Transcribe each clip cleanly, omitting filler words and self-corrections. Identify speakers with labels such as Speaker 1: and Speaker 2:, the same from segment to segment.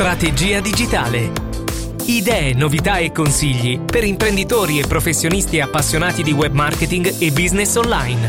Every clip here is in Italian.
Speaker 1: Strategia digitale. Idee, novità e consigli per imprenditori e professionisti appassionati di web marketing e business online.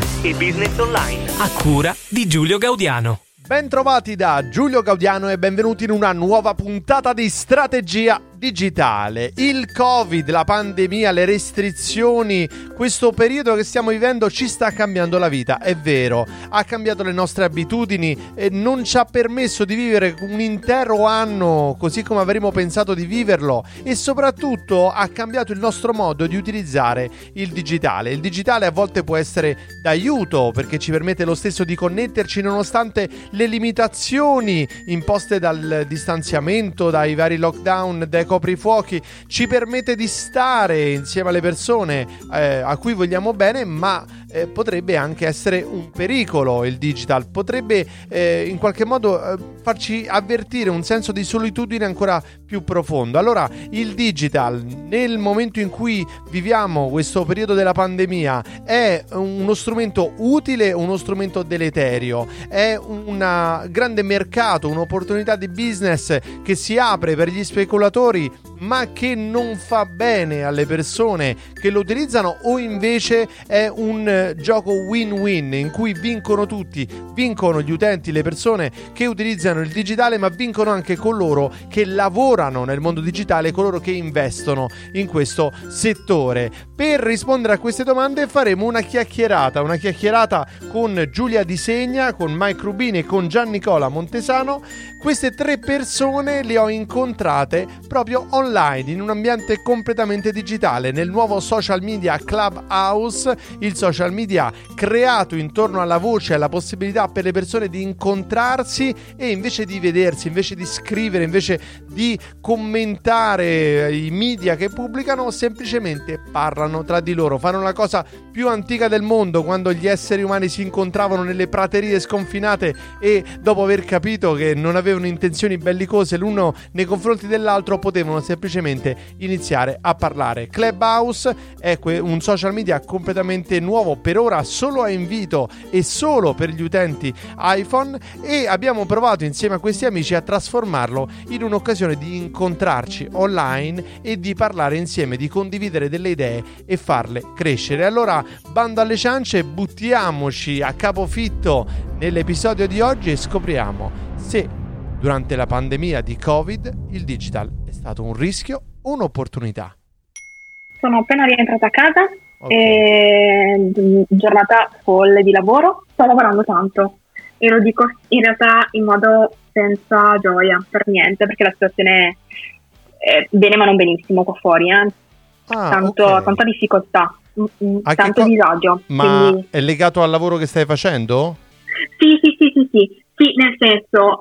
Speaker 1: A cura di Giulio Gaudiano.
Speaker 2: Ben trovati da Giulio Gaudiano e benvenuti in una nuova puntata di Strategia digitale. Il Covid, la pandemia, le restrizioni, questo periodo che stiamo vivendo ci sta cambiando la vita, è vero, ha cambiato le nostre abitudini e non ci ha permesso di vivere un intero anno così come avremmo pensato di viverlo, e soprattutto ha cambiato il nostro modo di utilizzare il digitale. Il digitale a volte può essere d'aiuto perché ci permette lo stesso di connetterci nonostante le limitazioni imposte dal distanziamento, dai vari lockdown, dai coprifuochi, ci permette di stare insieme alle persone a cui vogliamo bene, ma potrebbe anche essere un pericolo. Il digital potrebbe in qualche modo farci avvertire un senso di solitudine ancora più profondo. Allora il digital, nel momento in cui viviamo questo periodo della pandemia, è uno strumento utile o uno strumento deleterio? È un grande mercato, un'opportunità di business che si apre per gli speculatori ma che non fa bene alle persone che lo utilizzano, o invece è un gioco win-win in cui vincono tutti, vincono gli utenti, le persone che utilizzano il digitale, ma vincono anche coloro che lavorano nel mondo digitale, coloro che investono in questo settore? Per rispondere a queste domande faremo una chiacchierata con Giulia Di Segna, con Mike Rubini e con Gian Nicola Montesano. Queste tre persone le ho incontrate proprio online, in un ambiente completamente digitale, nel nuovo social media Clubhouse, il social media creato intorno alla voce e alla possibilità per le persone di incontrarsi e invece di vedersi, invece di scrivere, invece di commentare i media che pubblicano, semplicemente parlano tra di loro. Fanno la cosa più antica del mondo, quando gli esseri umani si incontravano nelle praterie sconfinate e dopo aver capito che non avevano intenzioni bellicose l'uno nei confronti dell'altro potevano semplicemente iniziare a parlare. Clubhouse è un social media completamente nuovo, per ora solo a invito e solo per gli utenti iPhone, e abbiamo provato insieme a questi amici a trasformarlo in un'occasione di incontrarci online e di parlare insieme, di condividere delle idee e farle crescere. Allora, bando alle ciance, buttiamoci a capofitto nell'episodio di oggi e scopriamo se durante la pandemia di Covid il digital è stato un rischio o un'opportunità.
Speaker 3: Sono appena rientrata a casa,
Speaker 2: Okay.
Speaker 3: giornata folle di lavoro, sto lavorando tanto e lo dico in realtà in modo senza gioia, per niente, perché la situazione è bene ma non benissimo qua fuori, tanta difficoltà, tanto disagio.
Speaker 2: Ma
Speaker 3: quindi...
Speaker 2: è legato al lavoro che stai facendo?
Speaker 3: Sì, nel senso,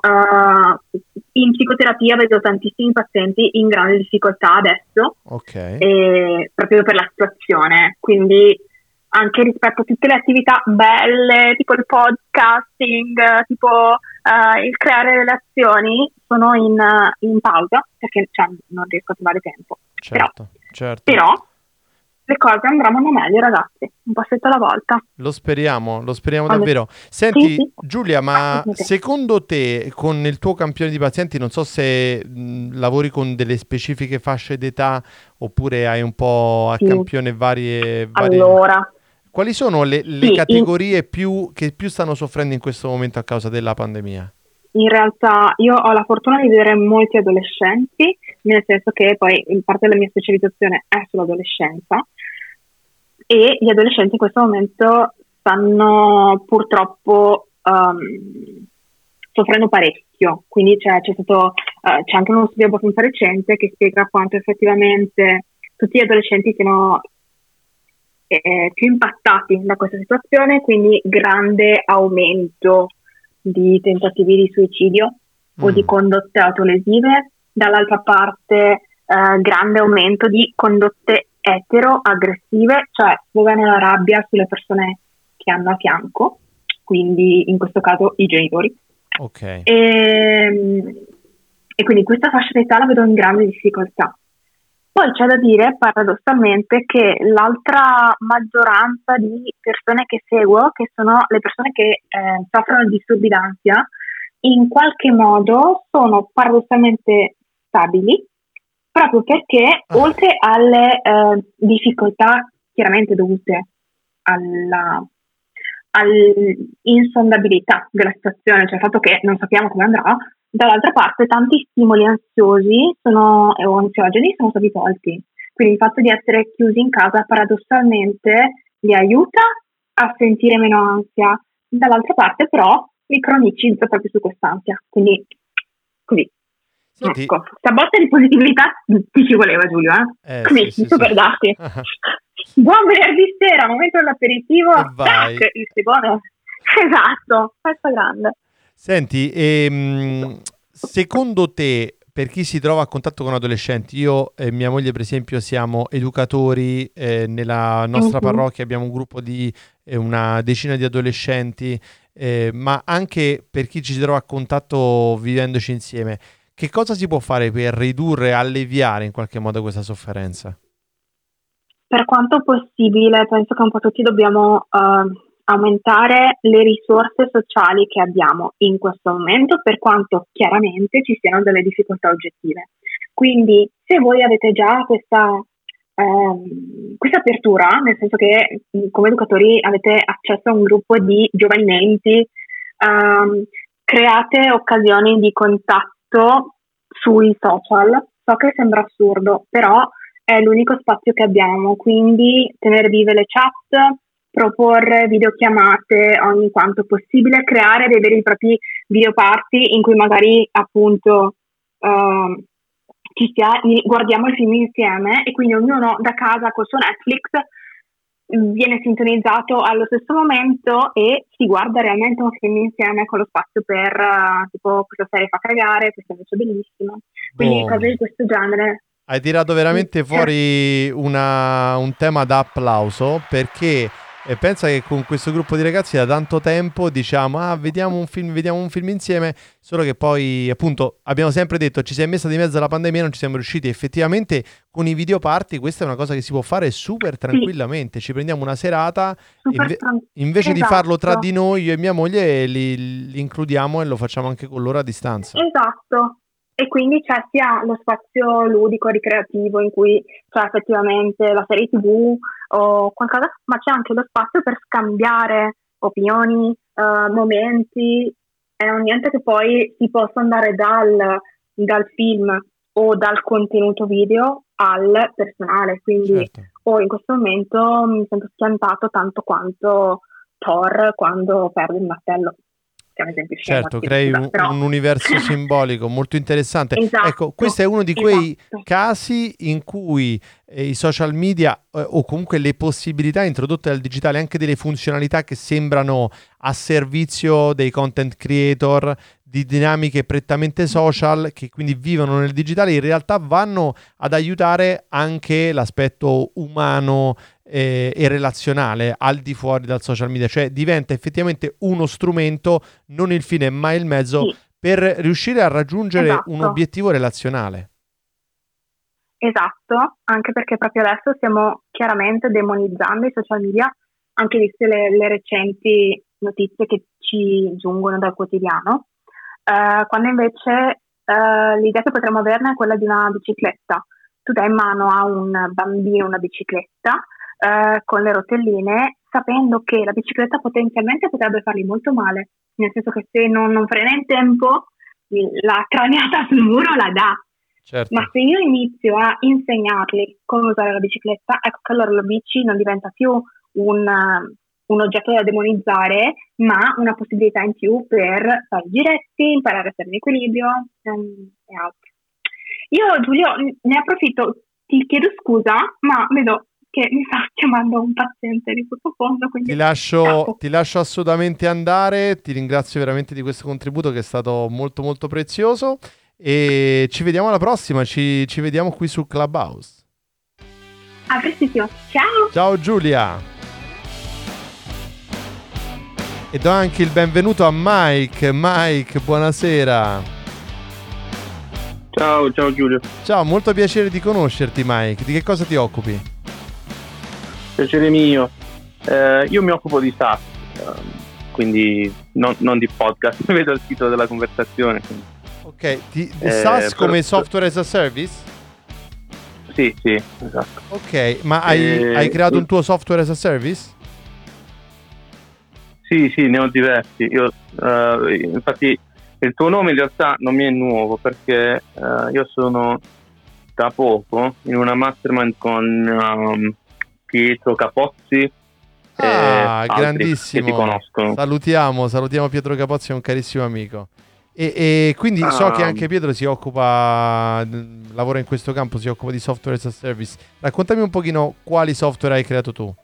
Speaker 3: in psicoterapia vedo tantissimi pazienti in grande difficoltà adesso, proprio per la situazione, quindi anche rispetto a tutte le attività belle, tipo il podcasting, tipo il creare relazioni, sono in pausa, perché non riesco a trovare tempo.
Speaker 2: Certo.
Speaker 3: Però le cose andranno meglio, ragazzi, un passetto alla volta.
Speaker 2: Lo speriamo davvero. Senti,
Speaker 3: sì.
Speaker 2: Giulia, ma secondo te, con il tuo campione di pazienti, non so se lavori con delle specifiche fasce d'età oppure hai un po' a campione varie...
Speaker 3: Allora,
Speaker 2: quali sono le categorie che più stanno soffrendo in questo momento a causa della pandemia?
Speaker 3: In realtà io ho la fortuna di vedere molti adolescenti, nel senso che poi in parte della mia specializzazione è sull'adolescenza, e gli adolescenti in questo momento stanno purtroppo soffrendo parecchio. Quindi c'è anche uno studio abbastanza recente che spiega quanto effettivamente tutti gli adolescenti siano più impattati da questa situazione, quindi grande aumento di tentativi di suicidio o di condotte autolesive, dall'altra parte grande aumento di condotte etero-aggressive, cioè sfogano la rabbia sulle persone che hanno a fianco, quindi in questo caso i genitori. E quindi questa fascia d'età la vedo in grande difficoltà. Poi c'è da dire paradossalmente che l'altra maggioranza di persone che seguo, che sono le persone che soffrono di disturbi d'ansia, in qualche modo sono paradossalmente stabili, proprio perché oltre alle difficoltà chiaramente dovute all'insondabilità della situazione, cioè il fatto che non sappiamo come andrà, dall'altra parte tanti stimoli ansiosi o ansiogeni sono stati tolti. Quindi il fatto di essere chiusi in casa paradossalmente li aiuta a sentire meno ansia, dall'altra parte però li cronicizza proprio su quest'ansia. Quindi così.
Speaker 2: Senti,
Speaker 3: ecco, sta botta di positività ti ci voleva, Giulio, così,
Speaker 2: sì,
Speaker 3: super dati. Buon venerdì sera, momento dell'aperitivo, tac, il secondo. Esatto, festa grande.
Speaker 2: Senti, secondo te, per chi si trova a contatto con adolescenti, io e mia moglie per esempio siamo educatori, nella nostra parrocchia abbiamo un gruppo di una decina di adolescenti, ma anche per chi ci si trova a contatto vivendoci insieme, che cosa si può fare per ridurre, alleviare in qualche modo questa sofferenza?
Speaker 3: Per quanto possibile, penso che un po' tutti dobbiamo aumentare le risorse sociali che abbiamo in questo momento, per quanto chiaramente ci siano delle difficoltà oggettive. Quindi se voi avete già questa apertura, nel senso che come educatori avete accesso a un gruppo di giovani menti, create occasioni di contatto sui social. So che sembra assurdo, però è l'unico spazio che abbiamo, quindi tenere vive le chat, proporre videochiamate ogni quanto possibile, creare dei veri e propri videoparty in cui magari appunto guardiamo il film insieme e quindi ognuno da casa col suo Netflix viene sintonizzato allo stesso momento e si guarda realmente un film insieme con lo spazio per tipo questa serie fa cagare, questa invece è bellissima, quindi cose di questo genere.
Speaker 2: Hai tirato veramente fuori un tema da applauso, perché pensa che con questo gruppo di ragazzi da tanto tempo diciamo vediamo un film insieme, solo che poi appunto abbiamo sempre detto ci si è messa di mezzo la pandemia e non ci siamo riusciti. Effettivamente con i video party questa è una cosa che si può fare super tranquillamente, ci prendiamo una serata, invece di farlo tra di noi, io e mia moglie li includiamo e lo facciamo anche con loro a distanza.
Speaker 3: Esatto. E quindi c'è sia lo spazio ludico, ricreativo, in cui c'è effettivamente la serie TV o qualcosa, ma c'è anche lo spazio per scambiare opinioni, momenti. È un niente che poi si possa andare dal film o dal contenuto video al personale. Quindi in questo momento mi sento schiantato tanto quanto Thor quando perde il martello.
Speaker 2: Certo, crei un universo simbolico molto interessante. Esatto, ecco, questo è uno di quei casi in cui i social media o comunque le possibilità introdotte dal digitale, anche delle funzionalità che sembrano a servizio dei content creator, di dinamiche prettamente social che quindi vivono nel digitale, in realtà vanno ad aiutare anche l'aspetto umano e relazionale al di fuori dal social media, cioè diventa effettivamente uno strumento, non il fine ma il mezzo, per riuscire a raggiungere un obiettivo relazionale.
Speaker 3: Esatto, anche perché proprio adesso stiamo chiaramente demonizzando i social media, anche viste le recenti notizie che ci giungono dal quotidiano, quando invece l'idea che potremmo averne è quella di una bicicletta. Tu dai in mano a un bambino una bicicletta con le rotelline, sapendo che la bicicletta potenzialmente potrebbe fargli molto male, nel senso che se non frena in tempo la craniata sul muro la dà.
Speaker 2: Certo.
Speaker 3: Ma se io inizio a insegnarli come usare la bicicletta, ecco che allora la bici non diventa più un oggetto da demonizzare, ma una possibilità in più per fare giretti, imparare a stare in equilibrio e altro. Io, Giulio, ne approfitto, ti chiedo scusa, ma vedo che mi sta chiamando un paziente di sottofondo. Ti
Speaker 2: lascio assolutamente andare, ti ringrazio veramente di questo contributo che è stato molto molto prezioso e ci vediamo alla prossima, ci vediamo qui su Clubhouse.
Speaker 3: A prestissimo, ciao!
Speaker 2: Ciao Giulia! E do anche il benvenuto a Mike. Mike, buonasera.
Speaker 4: Ciao Giulio.
Speaker 2: Ciao, molto piacere di conoscerti Mike, di che cosa ti occupi?
Speaker 4: Piacere mio, io mi occupo di SaaS, quindi non di podcast, vedo il titolo della conversazione.
Speaker 2: Ok, SaaS come software as a service?
Speaker 4: Sì, esatto.
Speaker 2: Ok, ma hai creato un tuo software as a service?
Speaker 4: Sì, ne ho diversi. Io, infatti, il tuo nome in realtà non mi è nuovo perché io sono da poco in una mastermind con Pietro Capozzi.
Speaker 2: Grandissimo.
Speaker 4: Che ti conoscono.
Speaker 2: Salutiamo Pietro Capozzi, è un carissimo amico. E quindi so che anche Pietro si occupa, lavora in questo campo, si occupa di software as a service. Raccontami un pochino quali software hai creato tu.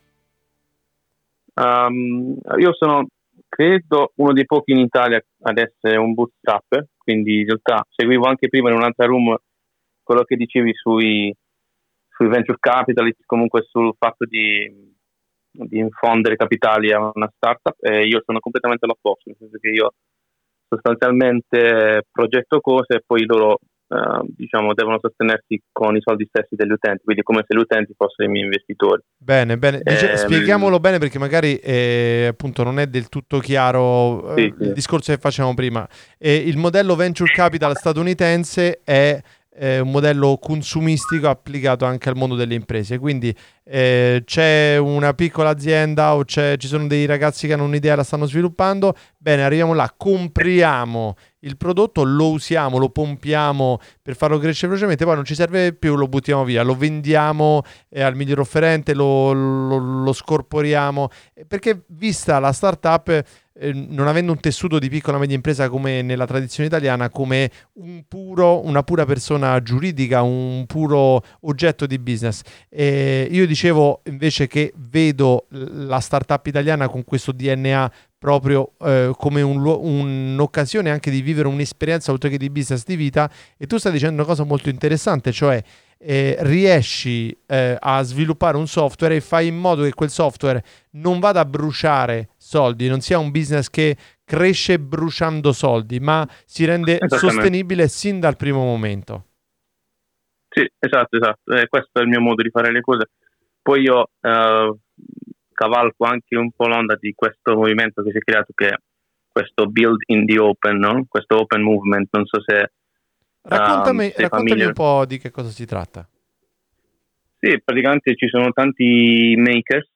Speaker 4: Io sono, credo, uno dei pochi in Italia ad essere un bootstrapper, quindi in realtà seguivo anche prima in un'altra room quello che dicevi sui venture capitalist, comunque sul fatto di infondere capitali a una startup, e io sono completamente l'opposto, nel senso che io sostanzialmente progetto cose e poi loro devono sostenersi con i soldi stessi degli utenti, quindi come se gli utenti fossero i miei investitori.
Speaker 2: Bene. Spieghiamolo bene, perché magari appunto non è del tutto chiaro il discorso che facevamo prima. Il modello venture capital statunitense è un modello consumistico applicato anche al mondo delle imprese, quindi c'è una piccola azienda o ci sono dei ragazzi che hanno un'idea e la stanno sviluppando, bene, arriviamo là, compriamo il prodotto, lo usiamo, lo pompiamo per farlo crescere velocemente, poi non ci serve più, lo buttiamo via, lo vendiamo al miglior offerente, lo scorporiamo, perché vista la startup, non avendo un tessuto di piccola e media impresa come nella tradizione italiana, come una pura persona giuridica, un puro oggetto di business. Io dicevo invece che vedo la startup italiana con questo DNA proprio come un'occasione anche di vivere un'esperienza oltre che di business, di vita, e tu stai dicendo una cosa molto interessante, cioè riesci a sviluppare un software e fai in modo che quel software non vada a bruciare soldi, non sia un business che cresce bruciando soldi, ma si rende sostenibile sin dal primo momento.
Speaker 4: Sì, esatto. Questo è il mio modo di fare le cose. Poi io cavalco anche un po' l'onda di questo movimento che si è creato, che è questo build in the open, no? Questo open movement, non so se
Speaker 2: raccontami un po' di che cosa si tratta.
Speaker 4: Sì, praticamente ci sono tanti makers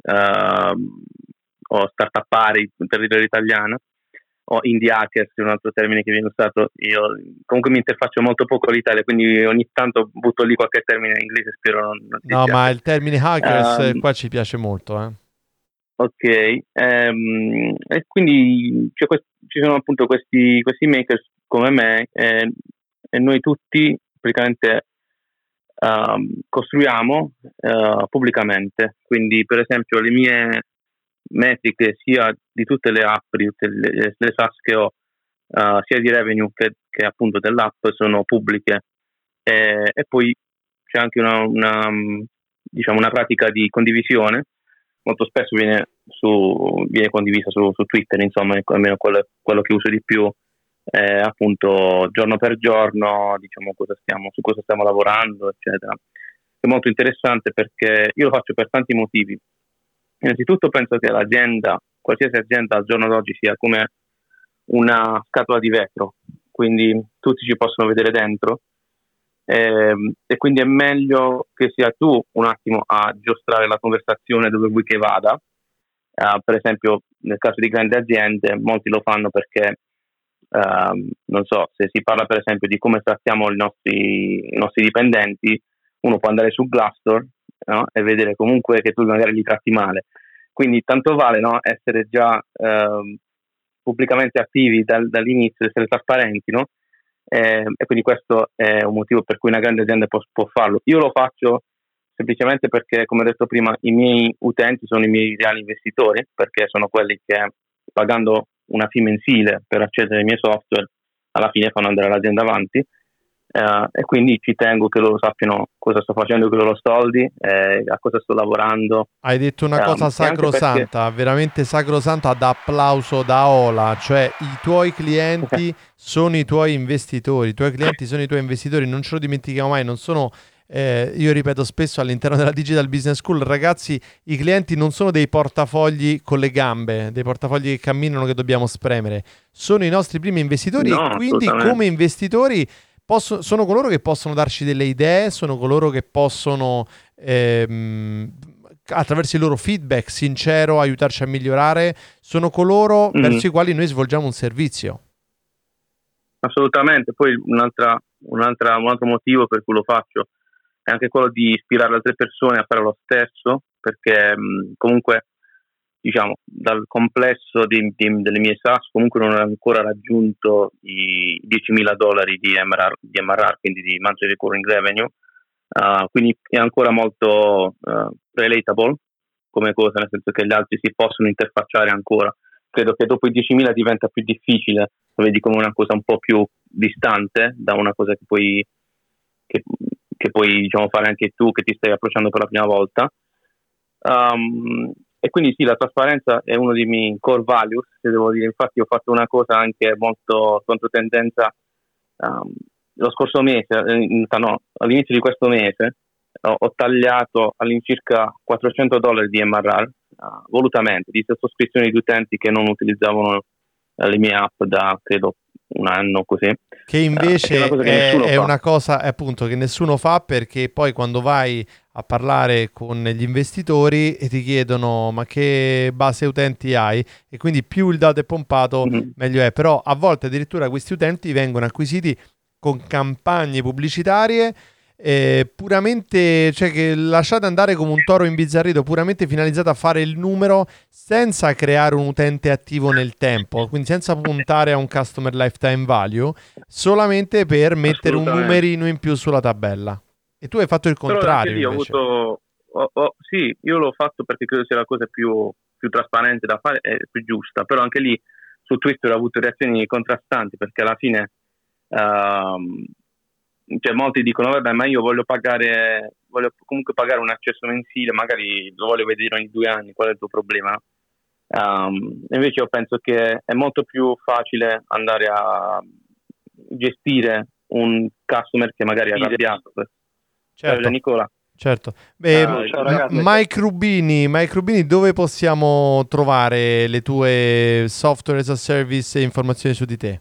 Speaker 4: o startupari in territorio italiano, o indie hackers è un altro termine che viene usato. Io comunque mi interfaccio molto poco all'Italia, quindi ogni tanto butto lì qualche termine in inglese, spero non
Speaker 2: No, ma il termine hackers qua ci piace molto,
Speaker 4: Ok, e quindi ci sono appunto questi makers come me, e noi tutti praticamente costruiamo pubblicamente. Quindi per esempio le mie metriche sia di tutte le app, di tutte le SaaS che ho, sia di revenue che appunto dell'app, sono pubbliche, e poi c'è anche una pratica di condivisione. Molto spesso viene condivisa su Twitter, insomma, almeno quello che uso di più, appunto giorno per giorno, diciamo su cosa stiamo lavorando, eccetera. È molto interessante perché io lo faccio per tanti motivi. Innanzitutto penso che qualsiasi azienda al giorno d'oggi sia come una scatola di vetro, quindi tutti ci possono vedere dentro, e quindi è meglio che sia tu un attimo a giostrare la conversazione dove vuoi che vada. Per esempio nel caso di grandi aziende molti lo fanno perché non so, se si parla per esempio di come trattiamo i nostri dipendenti, uno può andare su Glassdoor, no? E vedere comunque che tu magari li tratti male, quindi tanto vale, no? Essere già pubblicamente attivi dall'inizio, essere trasparenti, no? E quindi questo è un motivo per cui una grande azienda può farlo. Io lo faccio semplicemente perché, come ho detto prima, i miei utenti sono i miei reali investitori, perché sono quelli che, pagando una fee mensile per accedere ai miei software, alla fine fanno andare l'azienda avanti, e quindi ci tengo che loro sappiano cosa sto facendo con i loro soldi, a cosa sto lavorando.
Speaker 2: Hai detto una cosa sacrosanta, veramente sacrosanta, da applauso da Ola, cioè i tuoi clienti sono i tuoi investitori, non ce lo dimentichiamo mai, non sono io ripeto spesso all'interno della Digital Business School, ragazzi, i clienti non sono dei portafogli con le gambe, dei portafogli che camminano che dobbiamo spremere, sono i nostri primi investitori e quindi come investitori sono coloro che possono darci delle idee, sono coloro che possono attraverso il loro feedback sincero aiutarci a migliorare, sono coloro verso i quali noi svolgiamo un servizio.
Speaker 4: Assolutamente. Poi un altro motivo per cui lo faccio è anche quello di ispirare altre persone a fare lo stesso, perché comunque diciamo dal complesso delle mie SaaS comunque non ho ancora raggiunto i $10,000 di MRR, quindi di monthly recurring revenue, quindi è ancora molto relatable come cosa, nel senso che gli altri si possono interfacciare ancora. Credo che dopo i 10.000 diventa più difficile, lo vedi come una cosa un po' più distante da una cosa che puoi diciamo fare anche tu che ti stai approcciando per la prima volta. E quindi sì, la trasparenza è uno dei miei core values, se devo dire. Infatti ho fatto una cosa anche molto controtendenza lo scorso mese, all'inizio di questo mese ho tagliato all'incirca $400 di MRR volutamente, di sottoscrizioni di utenti che non utilizzavano le mie app da credo un anno così.
Speaker 2: Che invece è una cosa appunto che nessuno fa, perché poi quando vai a parlare con gli investitori e ti chiedono ma che base utenti hai, e quindi più il dato è pompato meglio è, però a volte addirittura questi utenti vengono acquisiti con campagne pubblicitarie puramente, cioè che lasciate andare come un toro imbizzarrito, puramente finalizzata a fare il numero senza creare un utente attivo nel tempo, quindi senza puntare a un customer lifetime value, solamente per mettere un numerino in più sulla tabella. E tu hai fatto il contrario.
Speaker 4: Però anche lì sì, io l'ho fatto perché credo sia la cosa più trasparente da fare e più giusta, però anche lì su Twitter ho avuto reazioni contrastanti, perché alla fine cioè molti dicono vabbè, ma io voglio comunque pagare un accesso mensile, magari lo voglio vedere ogni 2 anni, qual è il tuo problema? Invece io penso che è molto più facile andare a gestire un customer che magari è arrabbiato.
Speaker 2: Certo.
Speaker 4: Nicola.
Speaker 2: Certo.
Speaker 5: Ciao, ragazzi.
Speaker 2: Mike Rubini, dove possiamo trovare le tue software as a service e informazioni su di te?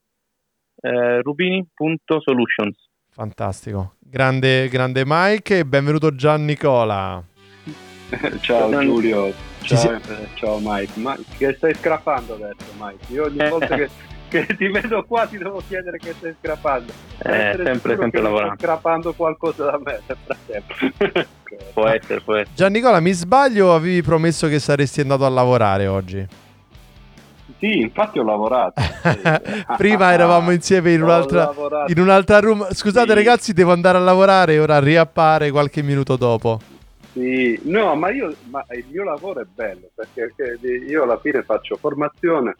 Speaker 4: Rubini.solutions.
Speaker 2: Fantastico, grande Mike, e benvenuto Gian Nicola.
Speaker 5: Ciao Giulio, ciao Mike. Ma che stai scrappando adesso, Mike? Io ogni volta che ti vedo qua ti devo chiedere che stai scrappando.
Speaker 4: Sempre lavorando.
Speaker 5: Stai scrappando qualcosa da me nel frattempo.
Speaker 4: Può essere.
Speaker 2: Gian Nicola, mi sbaglio o avevi promesso che saresti andato a lavorare oggi?
Speaker 5: Sì, infatti ho lavorato.
Speaker 2: Prima eravamo insieme in un'altra room. Scusate, sì. Ragazzi, devo andare a lavorare e ora riappare qualche minuto dopo.
Speaker 5: Sì, no, ma il mio lavoro è bello, perché io alla fine faccio formazione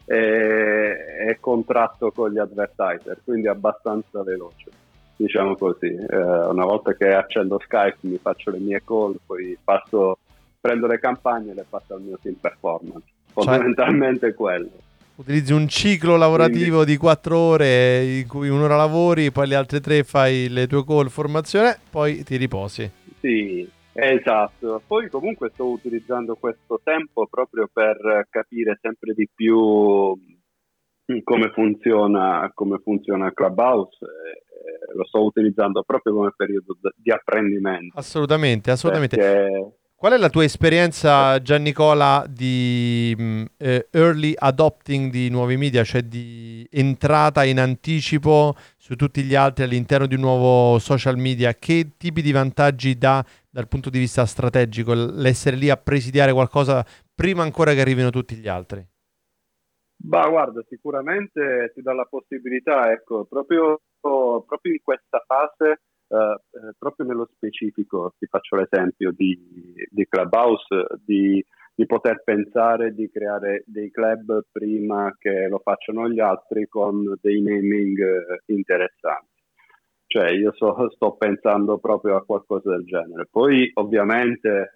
Speaker 5: e contratto con gli advertiser, quindi è abbastanza veloce, diciamo così. Una volta che accendo Skype mi faccio le mie call, poi prendo le campagne e le passo al mio team performance. Fondamentalmente quello.
Speaker 2: Utilizzi un ciclo lavorativo di 4 ore in cui un'ora lavori, poi le altre 3 fai le tue call, formazione, poi ti riposi.
Speaker 5: Sì, esatto. Poi comunque sto utilizzando questo tempo proprio per capire sempre di più come funziona Clubhouse. Lo sto utilizzando proprio come periodo di apprendimento.
Speaker 2: Assolutamente.
Speaker 5: Perché...
Speaker 2: Qual è la tua esperienza, Gian Nicola, di early adopting di nuovi media, cioè di entrata in anticipo su tutti gli altri all'interno di un nuovo social media? Che tipi di vantaggi dà dal punto di vista strategico l'essere lì a presidiare qualcosa prima ancora che arrivino tutti gli altri?
Speaker 5: Bah, guarda, sicuramente ti dà la possibilità, ecco, proprio in questa fase. Proprio nello specifico ti faccio l'esempio di Clubhouse, di poter pensare di creare dei club prima che lo facciano gli altri con dei naming interessanti. Cioè io sto pensando proprio a qualcosa del genere. Poi ovviamente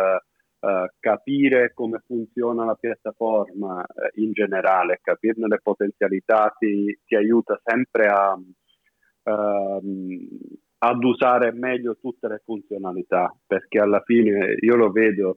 Speaker 5: capire come funziona la piattaforma in generale, capirne le potenzialità ti aiuta sempre ad usare meglio tutte le funzionalità, perché alla fine io lo vedo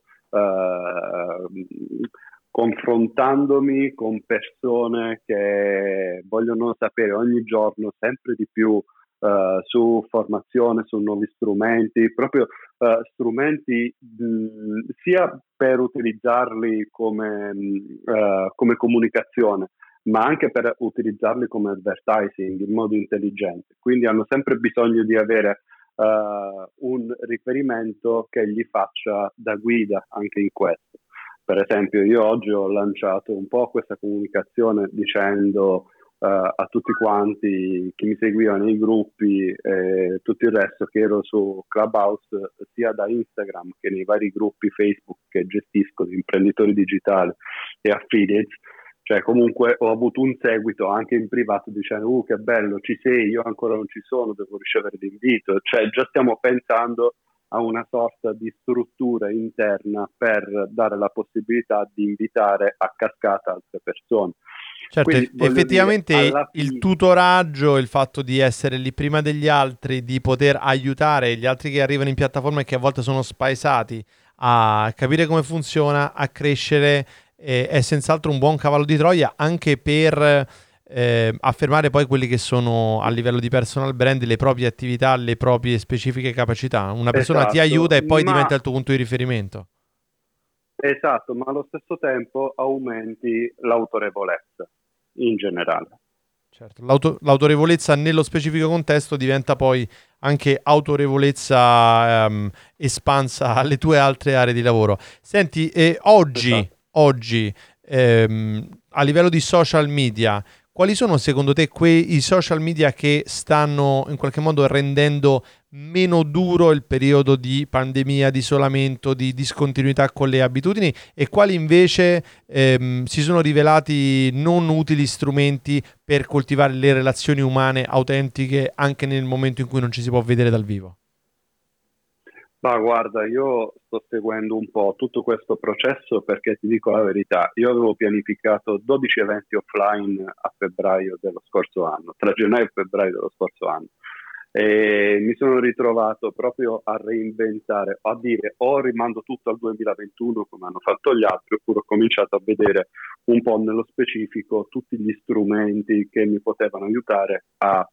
Speaker 5: confrontandomi con persone che vogliono sapere ogni giorno sempre di più su formazione, su nuovi strumenti, proprio strumenti sia per utilizzarli come comunicazione, ma anche per utilizzarli come advertising in modo intelligente. Quindi hanno sempre bisogno di avere un riferimento che gli faccia da guida anche in questo. Per esempio, io oggi ho lanciato un po' questa comunicazione dicendo a tutti quanti che mi seguivano nei gruppi e tutto il resto che ero su Clubhouse, sia da Instagram che nei vari gruppi Facebook che gestisco di imprenditori digitali e affiliates. Cioè comunque ho avuto un seguito anche in privato dicendo che bello, ci sei, io ancora non ci sono, devo ricevere l'invito. Cioè già stiamo pensando a una sorta di struttura interna per dare la possibilità di invitare a cascata altre persone.
Speaker 2: Certo,
Speaker 5: Quindi,
Speaker 2: effettivamente
Speaker 5: dire,
Speaker 2: il tutoraggio, il fatto di essere lì prima degli altri, di poter aiutare gli altri che arrivano in piattaforma e che a volte sono spaesati a capire come funziona, a crescere, è senz'altro un buon cavallo di Troia anche per affermare poi quelli che sono a livello di personal brand le proprie attività, le proprie specifiche capacità. Una persona ti aiuta e poi diventa il tuo punto di riferimento.
Speaker 5: Esatto, ma allo stesso tempo aumenti l'autorevolezza in generale.
Speaker 2: Certo, l'autorevolezza nello specifico contesto diventa poi anche autorevolezza espansa alle tue altre aree di lavoro. Senti, oggi a livello di social media, quali sono secondo te i social media che stanno in qualche modo rendendo meno duro il periodo di pandemia, di isolamento, di discontinuità con le abitudini, e quali invece si sono rivelati non utili strumenti per coltivare le relazioni umane autentiche anche nel momento in cui non ci si può vedere dal vivo?
Speaker 5: Ma guarda, io sto seguendo un po' tutto questo processo perché ti dico la verità, io avevo pianificato 12 eventi offline a febbraio dello scorso anno, tra gennaio e febbraio dello scorso anno, e mi sono ritrovato proprio a reinventare, a dire o rimando tutto al 2021 come hanno fatto gli altri, oppure ho cominciato a vedere un po' nello specifico tutti gli strumenti che mi potevano aiutare a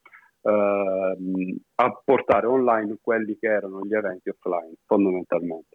Speaker 5: portare online quelli che erano gli eventi offline fondamentalmente.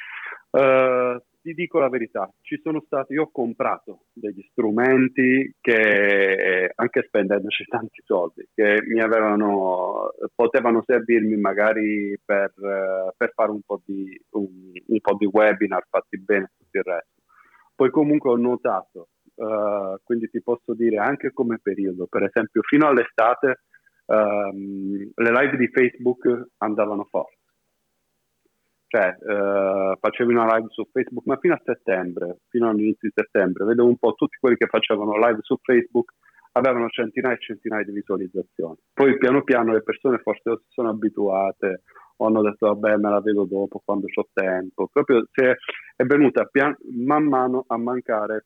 Speaker 5: Ti dico la verità, io ho comprato degli strumenti che anche spendendoci tanti soldi che potevano servirmi magari per fare un po' di webinar fatti bene, tutto il resto. Poi comunque ho notato, quindi ti posso dire anche come periodo, per esempio fino all'estate le live di Facebook andavano forte, cioè facevi una live su Facebook, ma fino a settembre, fino all'inizio di settembre, vedevo un po' tutti quelli che facevano live su Facebook avevano centinaia e centinaia di visualizzazioni. Poi piano piano le persone forse si sono abituate o hanno detto vabbè me la vedo dopo quando c'ho tempo, proprio è venuta man mano a mancare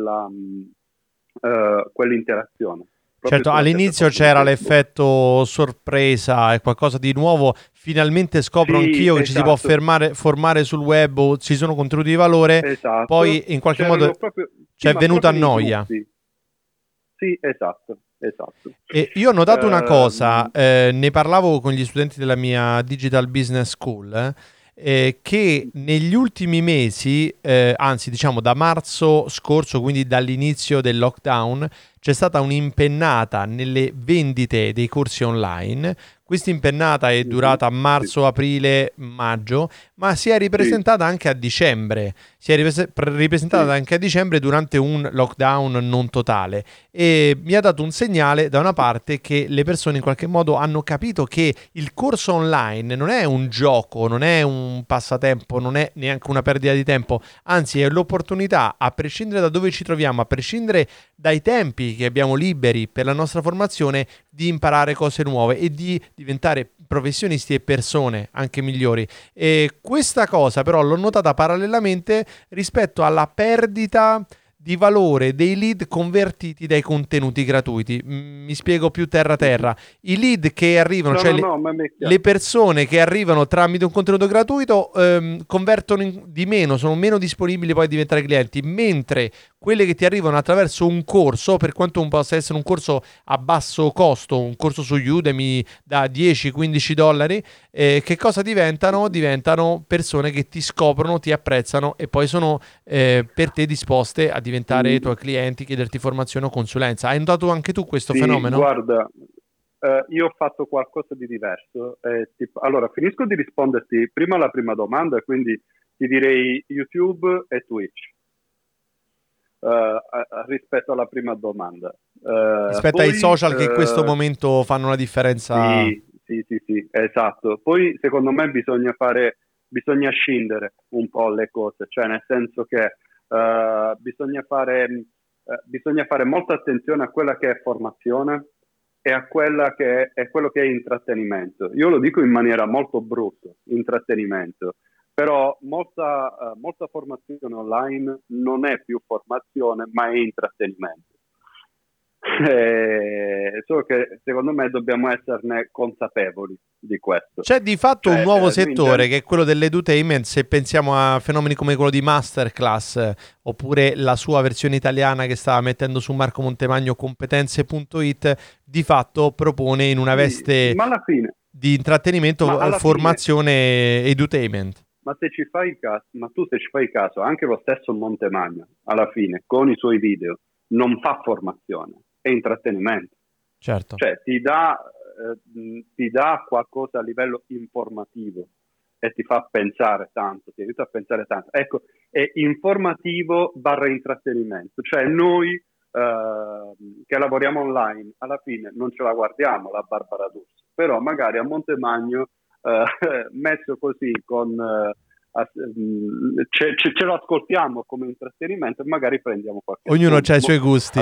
Speaker 5: quell'interazione.
Speaker 2: Certo, all'inizio c'era l'effetto sorpresa, è qualcosa di nuovo, finalmente scopro anch'io che ci si può formare sul web o ci sono contenuti di valore, poi in qualche modo ci è venuta noia.
Speaker 5: Sì, esatto.
Speaker 2: E io ho notato una cosa, ne parlavo con gli studenti della mia Digital Business School, che negli ultimi mesi, anzi diciamo da marzo scorso, quindi dall'inizio del lockdown, c'è stata un'impennata nelle vendite dei corsi online. Questa impennata è durata marzo, aprile, maggio, ma si è ripresentata anche a dicembre. Si è ripresentata anche a dicembre durante un lockdown non totale, e mi ha dato un segnale da una parte che le persone in qualche modo hanno capito che il corso online non è un gioco, non è un passatempo, non è neanche una perdita di tempo, anzi è l'opportunità, a prescindere da dove ci troviamo, a prescindere dai tempi che abbiamo liberi per la nostra formazione, di imparare cose nuove e di diventare professionisti e persone anche migliori. E questa cosa però l'ho notata parallelamente rispetto alla perdita di valore dei lead convertiti dai contenuti gratuiti. Mi spiego più terra. I lead che arrivano, le persone che arrivano tramite un contenuto gratuito convertono di meno, sono meno disponibili poi a diventare clienti, mentre quelle che ti arrivano attraverso un corso, per quanto un possa essere un corso a basso costo, un corso su Udemy da $10-15, che cosa diventano? Diventano persone che ti scoprono, ti apprezzano e poi sono per te disposte a diventare tuoi clienti, chiederti formazione o consulenza. Hai notato anche tu questo fenomeno?
Speaker 5: Guarda, io ho fatto qualcosa di diverso. Allora, finisco di risponderti prima alla prima domanda, quindi ti direi YouTube e Twitch. Rispetto alla prima domanda.
Speaker 2: Rispetto ai social che in questo momento fanno una differenza.
Speaker 5: Sì, esatto. Poi secondo me bisogna scindere un po' le cose, cioè nel senso che bisogna fare molta attenzione a quella che è formazione e a quella che è quello che è intrattenimento. Io lo dico in maniera molto brutta, intrattenimento. Però molta formazione online non è più formazione, ma è intrattenimento. Solo che secondo me dobbiamo esserne consapevoli di questo.
Speaker 2: C'è di fatto un nuovo settore che è quello dell'edutainment. Se pensiamo a fenomeni come quello di Masterclass, oppure la sua versione italiana che stava mettendo su Marco Montemagno, competenze.it, di fatto propone in una veste di intrattenimento formazione edutainment.
Speaker 5: Ma se ci fai caso, anche lo stesso Montemagno, alla fine, con i suoi video, non fa formazione, è intrattenimento.
Speaker 2: Certo.
Speaker 5: Cioè, ti dà qualcosa a livello informativo e ti fa pensare tanto, ti aiuta a pensare tanto. Ecco, è informativo / intrattenimento. Cioè, noi che lavoriamo online, alla fine non ce la guardiamo la Barbara D'Urso, però magari a Montemagno messo così ce lo ascoltiamo come intrattenimento e magari prendiamo qualche
Speaker 2: ognuno ha i suoi gusti.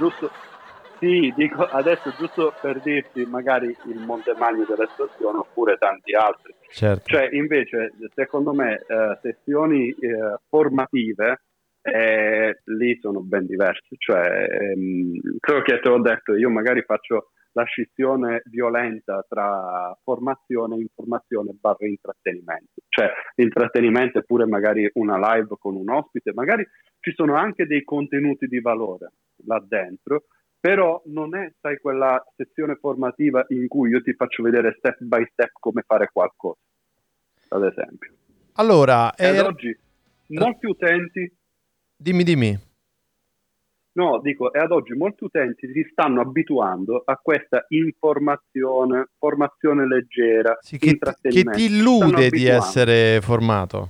Speaker 5: Adesso giusto per dirti magari il Montemagno dell'estorsione oppure tanti altri.
Speaker 2: Certo.
Speaker 5: Cioè invece secondo me sessioni formative lì sono ben diverse. Cioè quello che te l'ho detto, io magari faccio la scissione violenta tra formazione, informazione / intrattenimento. Cioè l'intrattenimento è pure magari una live con un ospite, magari ci sono anche dei contenuti di valore là dentro, però non è, sai, quella sezione formativa in cui io ti faccio vedere step by step come fare qualcosa, ad esempio.
Speaker 2: Allora,
Speaker 5: ad oggi molti utenti...
Speaker 2: Dimmi.
Speaker 5: No, dico, e ad oggi molti utenti si stanno abituando a questa informazione, formazione leggera, intrattenimento.
Speaker 2: Che ti illude di essere formato.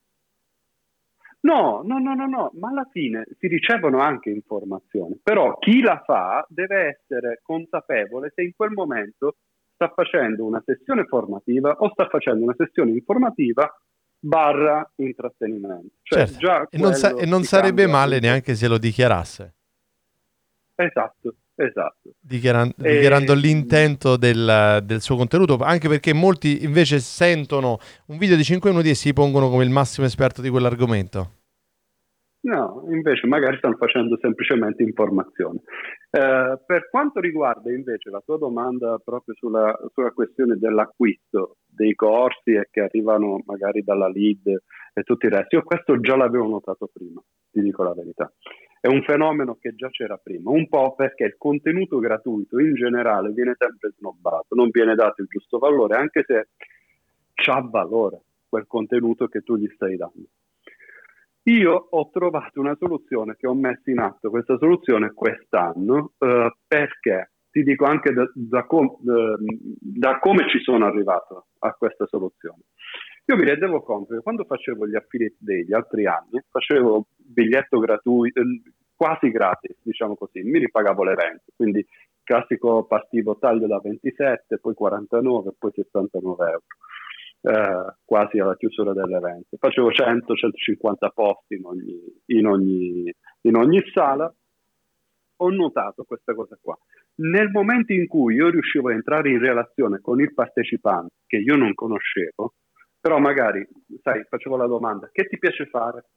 Speaker 5: No, ma alla fine si ricevono anche informazioni, però chi la fa deve essere consapevole se in quel momento sta facendo una sessione formativa o sta facendo una sessione informativa / intrattenimento. Cioè,
Speaker 2: certo.
Speaker 5: già
Speaker 2: e non sarebbe male neanche se lo dichiarasse.
Speaker 5: Esatto.
Speaker 2: Dichiarando l'intento del suo contenuto, anche perché molti invece sentono un video di 5 minuti e si pongono come il massimo esperto di quell'argomento.
Speaker 5: No, invece magari stanno facendo semplicemente informazione. Per quanto riguarda invece la tua domanda proprio sulla questione dell'acquisto dei corsi e che arrivano magari dalla lead e tutti i resti, io questo già l'avevo notato prima, ti dico la verità. È un fenomeno che già c'era prima, un po' perché il contenuto gratuito in generale viene sempre snobbato, non viene dato il giusto valore, anche se c'ha valore quel contenuto che tu gli stai dando. Io ho trovato una soluzione che ho messo in atto, questa soluzione quest'anno, perché ti dico anche da come ci sono arrivato a questa soluzione. Io mi rendevo conto che quando facevo gli affiliate day gli altri anni, facevo biglietto gratuito, quasi gratis, diciamo così, mi ripagavo l'evento, quindi classico passivo taglio da 27, poi 49, poi 69 euro. Quasi alla chiusura dell'evento. Facevo 100-150 posti in ogni sala. Ho notato questa cosa qua. Nel momento in cui io riuscivo a entrare in relazione con il partecipante che io non conoscevo, però magari, sai, facevo la domanda: che ti piace fare?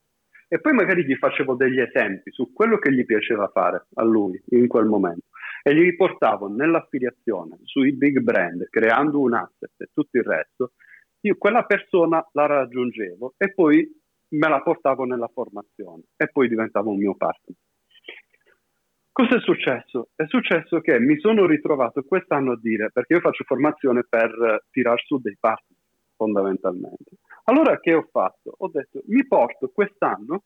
Speaker 5: E poi magari gli facevo degli esempi su quello che gli piaceva fare a lui in quel momento e gli riportavo nell'affiliazione sui big brand, creando un asset e tutto il resto. Io quella persona la raggiungevo e poi me la portavo nella formazione e poi diventavo un mio partner. Cosa è successo? È successo che mi sono ritrovato quest'anno a dire, perché io faccio formazione per tirar su dei partner fondamentalmente. Allora che ho fatto? Ho detto, mi porto quest'anno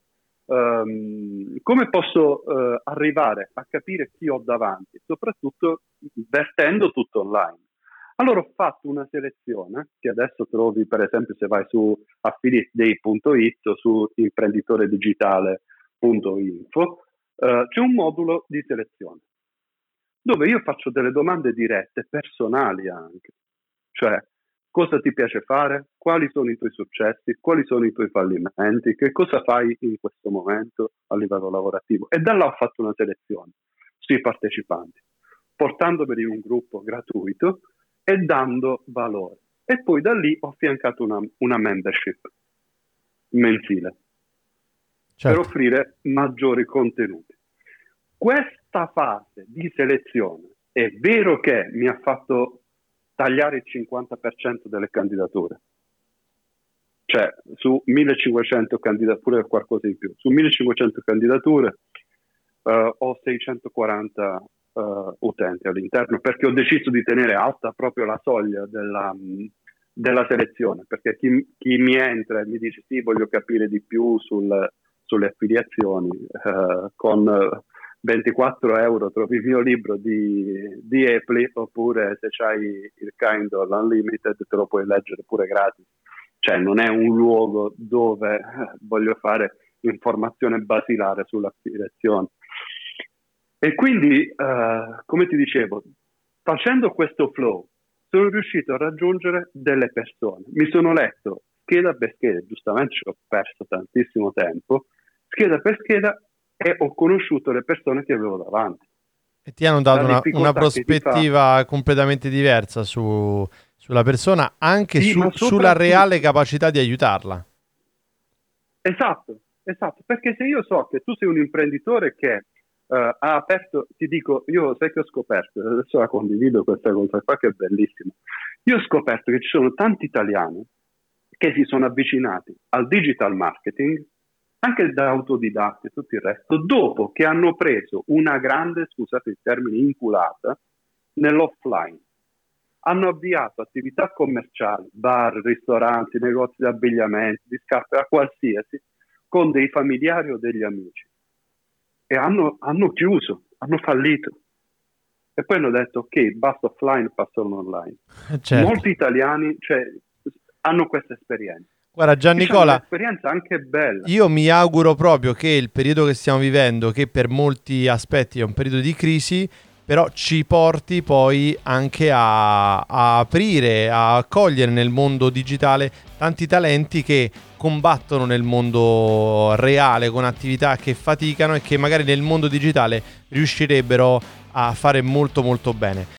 Speaker 5: come posso arrivare a capire chi ho davanti, soprattutto vertendo tutto online. Allora ho fatto una selezione che adesso trovi, per esempio, se vai su affiliateday.it o su imprenditoredigitale.info, c'è un modulo di selezione dove io faccio delle domande dirette, personali anche, cioè cosa ti piace fare, quali sono i tuoi successi, quali sono i tuoi fallimenti, che cosa fai in questo momento a livello lavorativo. E da là ho fatto una selezione sui partecipanti, portandomeli in un gruppo gratuito e dando valore. E poi da lì ho affiancato una membership mensile, certo, per offrire maggiori contenuti. Questa fase di selezione è vero che mi ha fatto tagliare il 50% delle candidature, cioè su 1500 candidature, qualcosa in più, su 1500 candidature ho 640 utenti all'interno, perché ho deciso di tenere alta proprio la soglia della selezione, perché chi mi entra e mi dice sì, voglio capire di più sulle affiliazioni, con 24 euro trovi il mio libro di Apple, oppure se c'hai il Kindle Unlimited te lo puoi leggere pure gratis. Cioè non è un luogo dove voglio fare informazione basilare sull'affiliazione. E quindi, come ti dicevo, facendo questo flow sono riuscito a raggiungere delle persone. Mi sono letto scheda per scheda, giustamente ci ho perso tantissimo tempo, scheda per scheda, e ho conosciuto le persone che avevo davanti.
Speaker 2: E ti hanno dato una prospettiva completamente diversa sulla persona, anche sì, sulla reale capacità di aiutarla.
Speaker 5: Esatto, perché se io so che tu sei un imprenditore che ha aperto, ti dico, io sai che ho scoperto, adesso la condivido questa cosa qua che è bellissima, io ho scoperto che ci sono tanti italiani che si sono avvicinati al digital marketing anche da autodidatti e tutto il resto, dopo che hanno preso una grande, scusate il termine, inculata nell'offline. Hanno avviato attività commerciali, bar, ristoranti, negozi di abbigliamento, di scarpe, a qualsiasi, con dei familiari o degli amici. E hanno chiuso, hanno fallito. E poi hanno detto, ok, basta offline, passano online. Certo. Molti italiani hanno questa esperienza.
Speaker 2: Guarda Giannicola,
Speaker 5: un'esperienza anche bella.
Speaker 2: Io mi auguro proprio che il periodo che stiamo vivendo, che per molti aspetti è un periodo di crisi, però ci porti poi anche a aprire, a cogliere nel mondo digitale tanti talenti che combattono nel mondo reale con attività che faticano e che magari nel mondo digitale riuscirebbero a fare molto molto bene.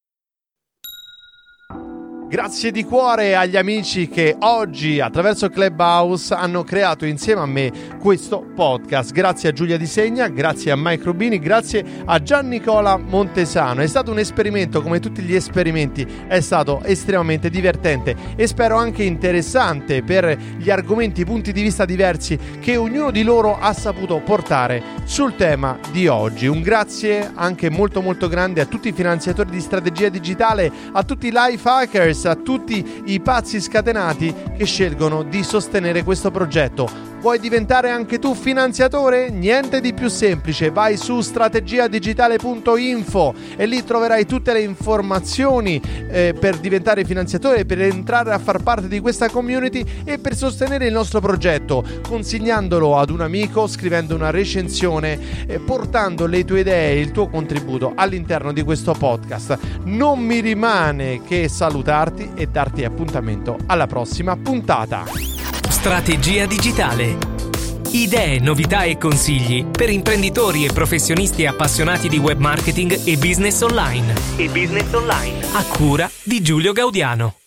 Speaker 2: Grazie di cuore agli amici che oggi attraverso Clubhouse hanno creato insieme a me questo podcast. Grazie a Giulia Di Segna, grazie a Mike Rubini, grazie a Giannicola Montesano. È stato un esperimento, come tutti gli esperimenti, è stato estremamente divertente e spero anche interessante per gli argomenti, punti di vista diversi che ognuno di loro ha saputo portare sul tema di oggi. Un grazie anche molto molto grande a tutti i finanziatori di strategia digitale, a tutti i life hackers, a tutti i pazzi scatenati che scelgono di sostenere questo progetto. Vuoi diventare anche tu finanziatore? Niente di più semplice, vai su strategiadigitale.info e lì troverai tutte le informazioni per diventare finanziatore, per entrare a far parte di questa community e per sostenere il nostro progetto, consigliandolo ad un amico, scrivendo una recensione, portando le tue idee e il tuo contributo all'interno di questo podcast. Non mi rimane che salutarti e darti appuntamento alla prossima puntata.
Speaker 1: Strategia digitale. Idee, novità e consigli per imprenditori e professionisti appassionati di web marketing e business online. A cura di Giulio Gaudiano.